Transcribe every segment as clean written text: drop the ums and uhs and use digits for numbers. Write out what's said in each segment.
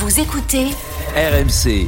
Vous écoutez RMC.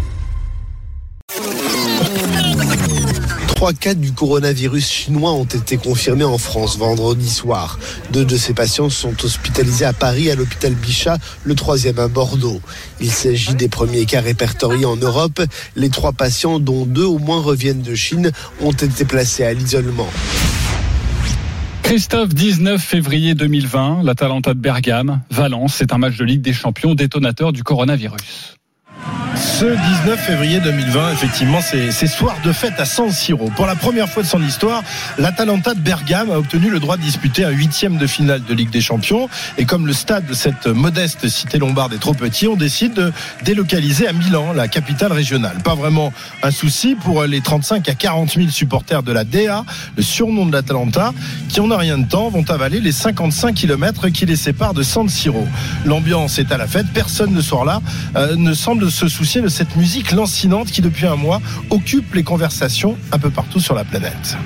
3 cas du coronavirus chinois ont été confirmés en France vendredi soir. 2 de ces patients sont hospitalisés à Paris, à l'hôpital Bichat, le 3e à Bordeaux. Il s'agit des premiers cas répertoriés en Europe. Les 3 patients, dont 2 au moins reviennent de Chine, ont été placés à l'isolement. Christophe, 19 février 2020, l'Atalanta de Bergame, Valence, c'est un match de Ligue des Champions détonateur du coronavirus. Ce 19 février 2020, effectivement, c'est soir de fête à San Siro. Pour la première fois de son histoire, l'Atalanta de Bergame a obtenu le droit de disputer un 8e de finale de Ligue des Champions. Et comme le stade de cette modeste cité lombarde est trop petit, on décide de délocaliser à Milan, la capitale régionale. Pas vraiment un souci pour les 35 à 40 000 supporters de la DA, le surnom de l'Atalanta, qui en un rien de temps vont avaler les 55 km qui les séparent de San Siro. L'ambiance est à la fête, personne ne sort là, ne semble se soucier de cette musique lancinante qui depuis un mois occupe les conversations un peu partout sur la planète.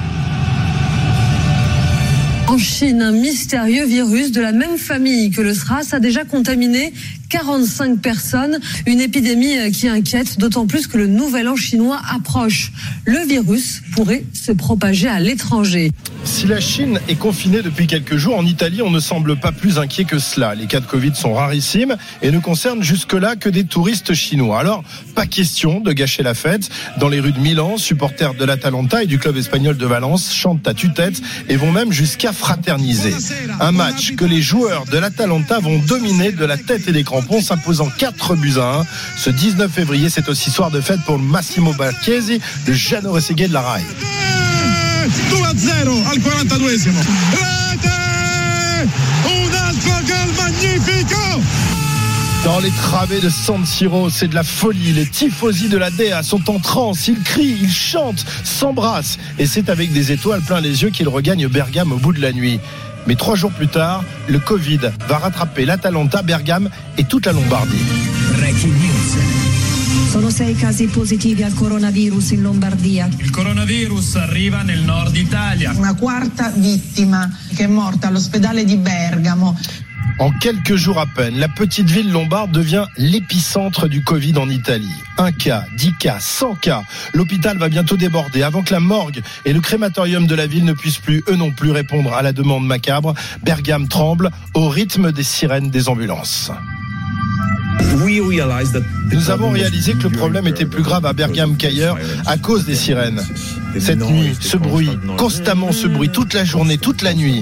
En Chine, un mystérieux virus de la même famille que le SRAS a déjà contaminé 45 personnes. Une épidémie qui inquiète, d'autant plus que le nouvel an chinois approche. Le virus pourrait se propager à l'étranger. Si la Chine est confinée depuis quelques jours, en Italie, on ne semble pas plus inquiet que cela. Les cas de Covid sont rarissimes et ne concernent jusque-là que des touristes chinois. Alors, pas question de gâcher la fête. Dans les rues de Milan, supporters de l'Atalanta et du club espagnol de Valence chantent à tue-tête et vont même jusqu'à fraterniser. Un match que les joueurs de l'Atalanta vont dominer de la tête et des crampons, s'imposant 4-1. Ce 19 février, c'est aussi soir de fête pour Massimo Barchesi, le Giano Reseghe de la Rai. 2-0 al 42esimo. Rete! Un altro gol magnifico! Dans les travées de San Siro, c'est de la folie. Les tifosi de la DEA sont en transe. Ils crient, ils chantent, s'embrassent. Et c'est avec des étoiles plein les yeux qu'ils regagnent Bergame au bout de la nuit. Mais 3 jours plus tard, le Covid va rattraper l'Atalanta, Bergame et toute la Lombardie. Breaking news. Sono 6 casi positivi al coronavirus in Lombardia. Il coronavirus arriva nel nord Italia. Una quarta vittima che è morta all'ospedale di Bergamo. En quelques jours à peine, la petite ville lombarde devient l'épicentre du Covid en Italie. 1 cas, 10 cas, 100 cas. L'hôpital va bientôt déborder avant que la morgue et le crématorium de la ville ne puissent plus, eux non plus, répondre à la demande macabre. Bergame tremble au rythme des sirènes des ambulances. Nous avons réalisé que le problème était plus grave à Bergame qu'ailleurs à cause des sirènes. Cette nuit, ce bruit, constamment ce bruit, toute la journée, toute la nuit.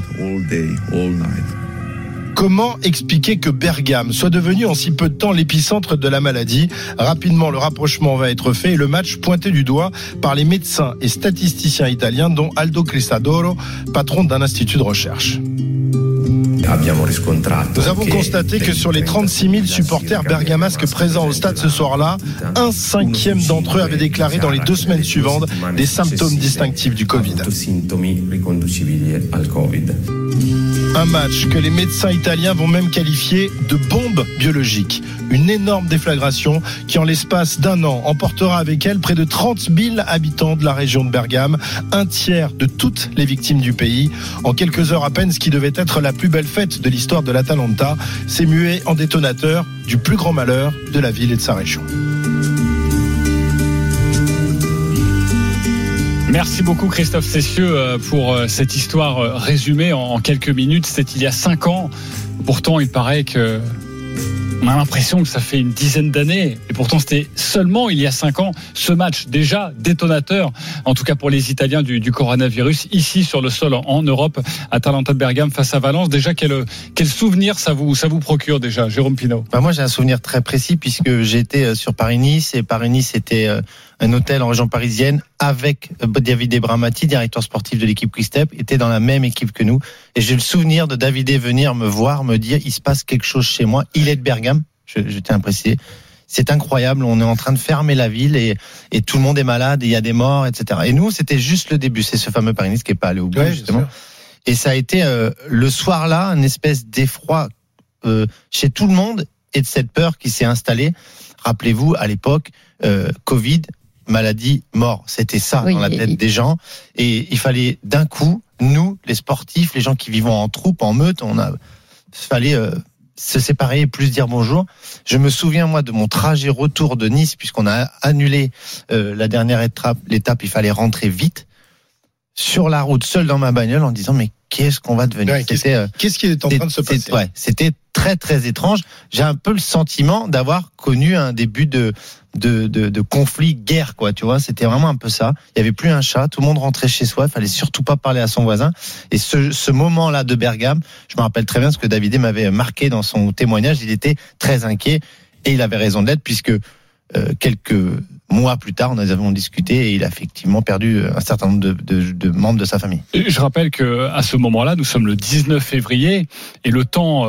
Comment expliquer que Bergame soit devenu en si peu de temps l'épicentre de la maladie ? Rapidement, le rapprochement va être fait et le match pointé du doigt par les médecins et statisticiens italiens, dont Aldo Crisadoro, patron d'un institut de recherche. Nous avons constaté que sur les 36 000 supporters bergamasques présents au stade ce soir-là, 1/5 d'entre eux avaient déclaré dans les 2 semaines suivantes des symptômes distinctifs du Covid. Un match que les médecins italiens vont même qualifier de bombe biologique. Une énorme déflagration qui, en l'espace d'1 an, emportera avec elle près de 30 000 habitants de la région de Bergame, 1/3 de toutes les victimes du pays. En quelques heures à peine, ce qui devait être la plus belle fête de l'histoire de l'Atalanta s'est mué en détonateur du plus grand malheur de la ville et de sa région. Merci beaucoup Christophe Cessieux pour cette histoire résumée en quelques minutes. C'était il y a 5 ans. Pourtant, il paraît que on a l'impression que ça fait une dizaine d'années. Et pourtant, c'était seulement il y a 5 ans ce match déjà détonateur, en tout cas pour les Italiens du coronavirus, ici sur le sol en Europe, Atalanta de Bergame face à Valence. Déjà, quel souvenir ça vous procure déjà, Jérôme Pinault? Moi, j'ai un souvenir très précis puisque j'étais sur Paris-Nice et Paris-Nice était un hôtel en région parisienne avec Davide Bramati, directeur sportif de l'équipe Quick-Step, était dans la même équipe que nous. Et j'ai le souvenir de Davide venir me voir, me dire, il se passe quelque chose chez moi. Il est de Bergame, je tiens à préciser. C'est incroyable, on est en train de fermer la ville et tout le monde est malade, et il y a des morts, etc. Et nous, c'était juste le début. C'est ce fameux Paris-Nice qui est pas allé au bout, justement. Et ça a été le soir-là, une espèce d'effroi chez tout le monde et de cette peur qui s'est installée. Rappelez-vous, à l'époque, Covid, maladie, mort. C'était ça dans la tête des gens. Et il fallait d'un coup, nous, les sportifs, les gens qui vivons en troupe, en meute, fallait se séparer et plus dire bonjour. Je me souviens, moi, de mon trajet retour de Nice, puisqu'on a annulé la dernière l'étape, il fallait rentrer vite. Sur la route, seul dans ma bagnole, en disant mais qu'est-ce qu'on va devenir? Qu'est-ce qui est en train de se passer? C'était très très étrange. J'ai un peu le sentiment d'avoir connu un début de conflit, guerre, quoi. Tu vois, c'était vraiment un peu ça. Il y avait plus un chat, tout le monde rentrait chez soi. Il fallait surtout pas parler à son voisin. Et ce moment-là de Bergame, je me rappelle très bien ce que David m'avait marqué dans son témoignage. Il était très inquiet et il avait raison de l'être puisque quelques mois plus tard, nous avons discuté et il a effectivement perdu un certain nombre de membres de sa famille. Je rappelle que à ce moment-là, nous sommes le 19 février et le temps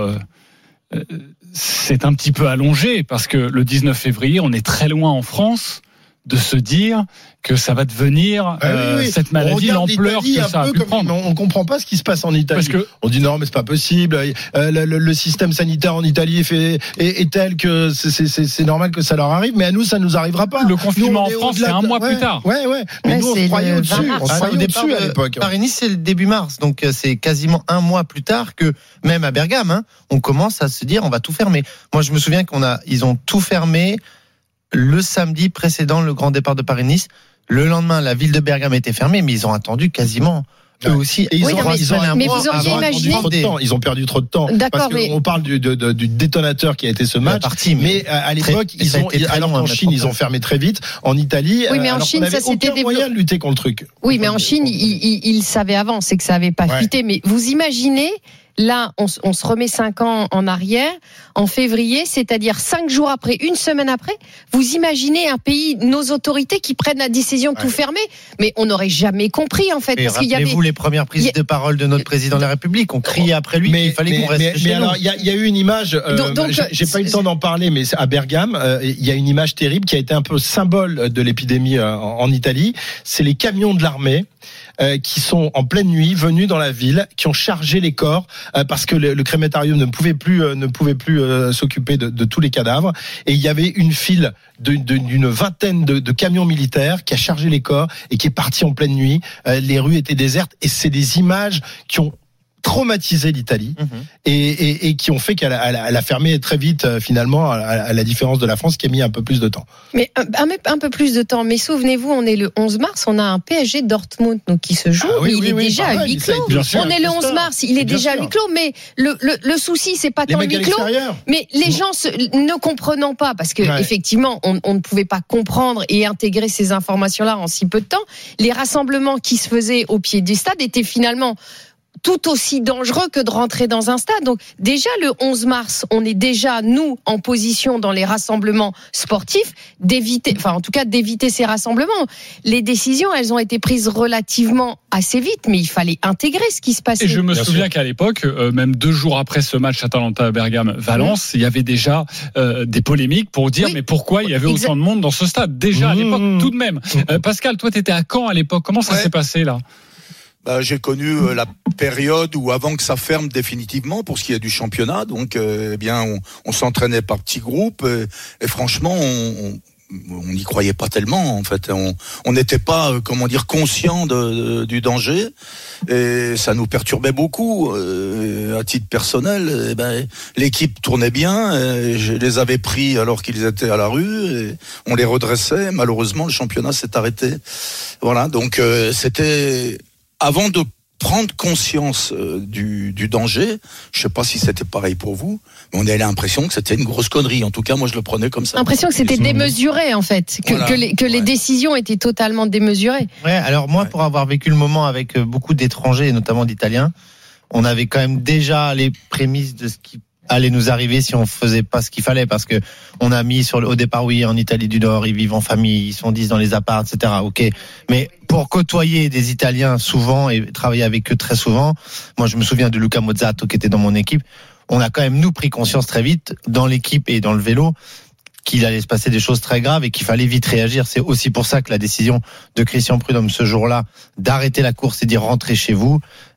c'est un petit peu allongé parce que le 19 février, on est très loin en France de se dire que ça va devenir cette maladie, l'ampleur que ça a pu prendre. On comprend pas ce qui se passe en Italie. On dit non, mais c'est pas possible. Le système sanitaire en Italie est tel que c'est normal que ça leur arrive, mais à nous, ça nous arrivera pas. Le confinement en France, c'est un mois plus tard. Mais nous, on se croyait au-dessus. On se croyait au-dessus à l'époque. Paris-Nice, c'est le début mars, donc c'est quasiment un mois plus tard que même à Bergame, on commence à se dire on va tout fermer. Moi, je me souviens ils ont tout fermé le samedi précédent le grand départ de Paris-Nice. Le lendemain, la ville de Bergame était fermée, mais ils ont attendu quasiment eux aussi. Et mais vous auriez imaginé ils ont perdu trop de temps. D'accord, parce qu'on parle du détonateur qui a été ce match. Mais à l'époque, alors qu'en Chine, ils ont fermé très vite. En Italie, oui, mais en Chine, ça c'était aucun moyen de lutter contre le truc. Oui, mais en Chine, ils savaient avant, c'est que ça avait pas fuité. Mais vous imaginez. Là, on se remet 5 ans en arrière, en février, c'est-à-dire 5 jours après, une semaine après. Vous imaginez un pays, nos autorités qui prennent la décision de tout fermer, mais on n'aurait jamais compris en fait. Et rappelez-vous les premières prises de parole de notre président de la République, on criait après lui qu'il fallait qu'on reste chez nous. Alors, il y a eu une image, j'ai pas eu le temps d'en parler, mais à Bergame, il y a une image terrible qui a été un peu symbole de l'épidémie en Italie. C'est les camions de l'armée. Qui sont en pleine nuit venus dans la ville, qui ont chargé les corps parce que le crématorium ne pouvait plus s'occuper de tous les cadavres, et il y avait une file d'une vingtaine de camions militaires qui a chargé les corps et qui est parti en pleine nuit. Les rues étaient désertes et c'est des images qui ont traumatisé l'Italie et qui ont fait qu'elle a fermé très vite finalement, à la différence de la France qui a mis un peu plus de temps. Mais un peu plus de temps. Mais souvenez-vous, on est le 11 mars, on a un PSG Dortmund donc qui se joue, mais il est déjà à huis clos. On est le 11 mars, il est déjà à huis clos, mais le souci c'est pas tant le huis clos, mais les gens ne comprenant pas, parce que effectivement on ne pouvait pas comprendre et intégrer ces informations-là en si peu de temps. Les rassemblements qui se faisaient au pied du stade étaient finalement tout aussi dangereux que de rentrer dans un stade. Donc déjà le 11 mars, on est déjà nous en position dans les rassemblements sportifs d'éviter ces rassemblements. Les décisions, elles ont été prises relativement assez vite, mais il fallait intégrer ce qui se passait. Et je me souviens qu'à l'époque, même 2 jours après ce match Atalanta-Bergame-Valence, il y avait déjà des polémiques pour dire mais pourquoi il y avait autant de monde dans ce stade déjà à l'époque tout de même. Pascal, toi t'étais à Caen à l'époque, comment ça s'est passé là? J'ai connu la période où avant que ça ferme définitivement pour ce qui est du championnat, donc on s'entraînait par petits groupes et franchement on n'y croyait pas tellement en fait. On n'était pas conscient du danger et ça nous perturbait beaucoup. À titre personnel, l'équipe tournait bien. Je les avais pris alors qu'ils étaient à la rue et on les redressait. Malheureusement, le championnat s'est arrêté. Voilà, donc c'était avant de prendre conscience du danger. Je sais pas si c'était pareil pour vous, mais on avait l'impression que c'était une grosse connerie. En tout cas, moi, je le prenais comme ça. L'impression que c'était démesuré, en fait, que les décisions étaient totalement démesurées. Ouais. Alors moi, pour avoir vécu le moment avec beaucoup d'étrangers, et notamment d'Italiens, on avait quand même déjà les prémices de ce qui allait nous arriver si on faisait pas ce qu'il fallait, parce que on a mis au départ, en Italie du Nord, ils vivent en famille, ils sont 10 dans les apparts, etc. Ok. Mais pour côtoyer des Italiens souvent et travailler avec eux très souvent, moi je me souviens de Luca Mozzato qui était dans mon équipe, on a quand même nous pris conscience très vite dans l'équipe et dans le vélo qu'il allait se passer des choses très graves et qu'il fallait vite réagir. C'est aussi pour ça que la décision de Christian Prudhomme ce jour-là d'arrêter la course et d'y rentrer chez vous,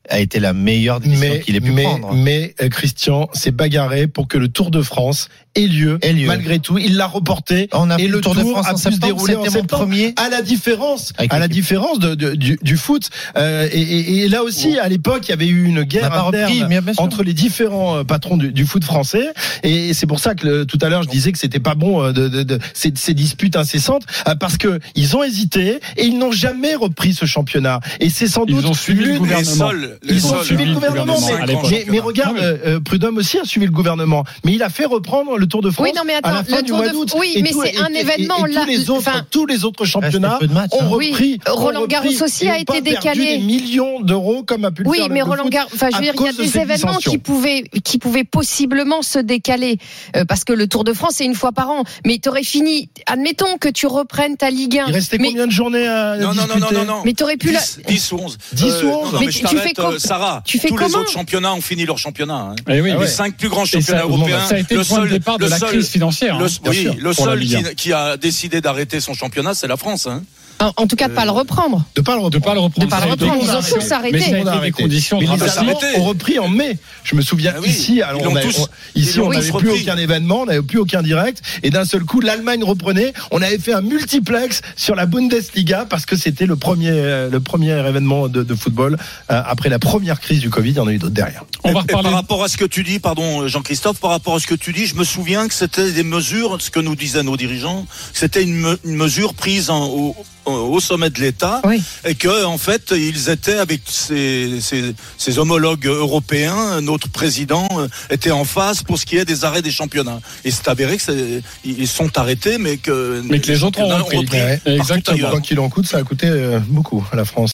a été la meilleure décision qu'il ait pu prendre. Mais Christian s'est bagarré pour que le Tour de France ait lieu. Malgré tout, il l'a reporté. Et le Tour de France a pu se dérouler en septembre. À la différence du foot. Et là aussi, à l'époque, il y avait eu une guerre interne entre les différents patrons du foot français. Et c'est pour ça que tout à l'heure, je disais que c'était pas bon de ces disputes incessantes, parce que ils ont hésité et ils n'ont jamais repris ce championnat. Et c'est sans doute ils ont suivi le gouvernement. Ils ont suivi le gouvernement. Mais regarde, Prud'homme aussi a suivi le gouvernement. Mais il a fait reprendre le Tour de France à la fin du mois d'août. Oui, mais c'est un événement là. Tous les autres championnats ont repris. Roland Garros aussi a été décalé. Des millions d'euros comme a pu le faire. Oui, mais Roland Garros, je veux dire, il y a des événements qui pouvaient possiblement se décaler parce que le Tour de France c'est une fois par an. Mais t'aurais fini. Admettons que tu reprennes ta Ligue 1. Il restait combien de journées à disputer ? Non. Mais t'aurais pu 10 ou 11. 10 ou 11. Mais tu fais Sarah. Tous les autres championnats ont fini leur championnat. Les 5 plus grands championnats européens. Ça a été le point de départ de la crise financière. Le seul qui a décidé d'arrêter son championnat, c'est la France. En tout cas, de pas le reprendre. De pas le reprendre. Ils ont tous arrêté. Mais ça a été des conditions dramatiques. Ont repris en mai. Je me souviens ici. Alors on n'avait plus aucun événement, on n'avait plus aucun direct, et d'un seul coup, l'Allemagne reprenait. On avait fait un multiplex sur la Bundesliga parce que c'était le premier événement de football après la première crise du Covid. Il y en a eu d'autres derrière. On va reparler. Par rapport à ce que tu dis, pardon Jean-Christophe, par rapport à ce que tu dis, je me souviens que c'était des mesures, ce que nous disaient nos dirigeants, c'était une mesure prise au sommet de l'État, et que en fait ils étaient avec ses homologues européens. Notre président était en face pour ce qui est des arrêts des championnats, et c'est avéré que ils sont arrêtés, mais que les autres ont repris. Exactement. Quoi qu'il en coûte, ça a coûté beaucoup à la France.